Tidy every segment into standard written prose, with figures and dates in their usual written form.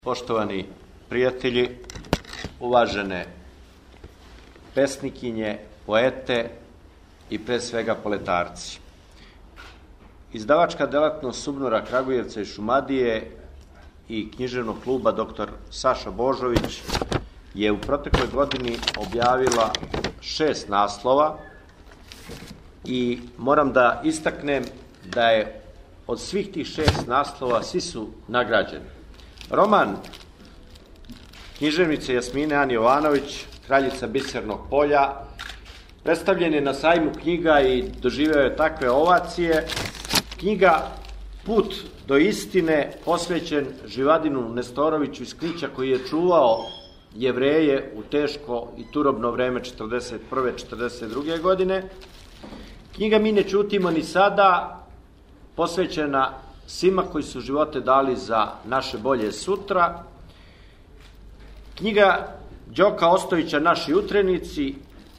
Poštovani prijatelji, uvažene pesnikinje, poete i pre svega poletarci. Izdavačka delatnost SUBNOR-a Kragujevca i Šumadije i književnog kluba dr. Saša Božović je u protekloj godini objavila 6 naslova i moram da istaknem da je od svih tih 6 naslova svi su nagrađeni. Roman književnice Jasmine Ani Jovanović, Kraljica bisernog polja, predstavljen je na sajmu knjiga i doživeo je takve ovacije. Knjiga Put do istine, posvećen Živadinu Nestoroviću iz Knića, koji je čuvao Jevreje u teško i turobno vreme 1941. 1942. godine. Knjiga Mi ne ćutimo ni sada, posvećena svima koji su živote dali za naše bolje sutra. Knjiga Đoka Ostojića Naši utrenici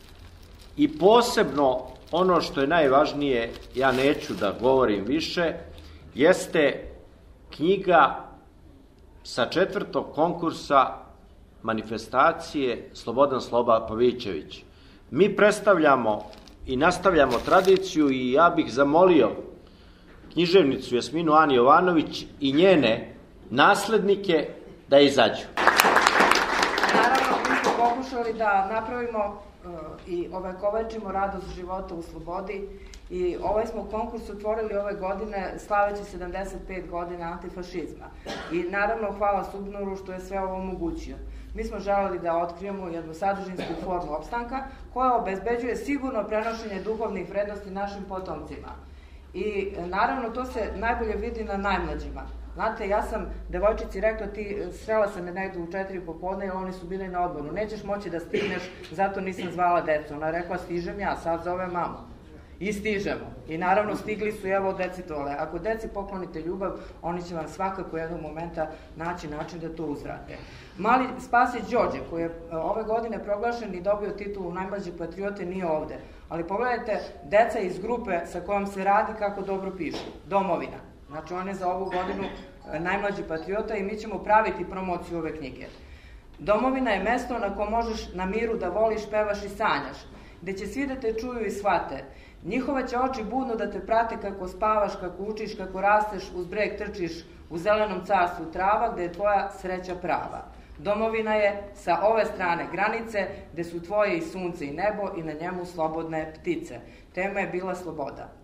i posebno ono što je najvažnije, ja neću da govorim više, jeste knjiga sa 4. konkursa manifestacije Slobodan Sloba Pavićević. Mi predstavljamo i nastavljamo tradiciju i ja bih zamolio književnicu Jasminu Ani Jovanović i njene naslednike da izađu. Naravno, mi smo pokušali da napravimo i ovekovečimo radost života u slobodi i ovaj smo konkurs otvorili ove godine slaveći 75 godina antifašizma. I naravno hvala SUBNOR-u što je sve ovo omogućio. Mi smo želeli da otkrijemo jednu sadržinsku formu opstanka koja obezbeđuje sigurno prenošenje duhovnih vrednosti našim potomcima. I naravno to se najbolje vidi na najmlađima. Znate, ja sam devojčici rekla, ti srela sam me negde u 4 popodne, jer oni su bili na odmoru. Nećeš moći da stigneš, zato nisam zvala decu. Ona rekla, stižem ja, sad zove mamu. I stižemo. I naravno stigli su, evo, deci tole. Ako deci poklonite ljubav, oni će vam svakako jednog momenta naći način da to uzvrate. Mali Spasić Đorđe, koji je ove godine proglašen i dobio titulu najmlađeg patriote, nije ovde. Ali pogledajte, deca iz grupe sa kojom se radi kako dobro pišu. Domovina. Znači, on je za ovu godinu najmlađi patriota i mi ćemo praviti promociju ove knjige. Domovina je mesto na kom možeš na miru da voliš, pevaš i sanjaš, gde će svi da te čuju i shvate. Njihova će oči budno da te prate kako spavaš, kako učiš, kako rasteš, uz breg trčiš u zelenom carstvu trava, gde je tvoja sreća prava. Domovina je sa ove strane granice, gde su tvoje i sunce i nebo i na njemu slobodne ptice. Tema je bila sloboda.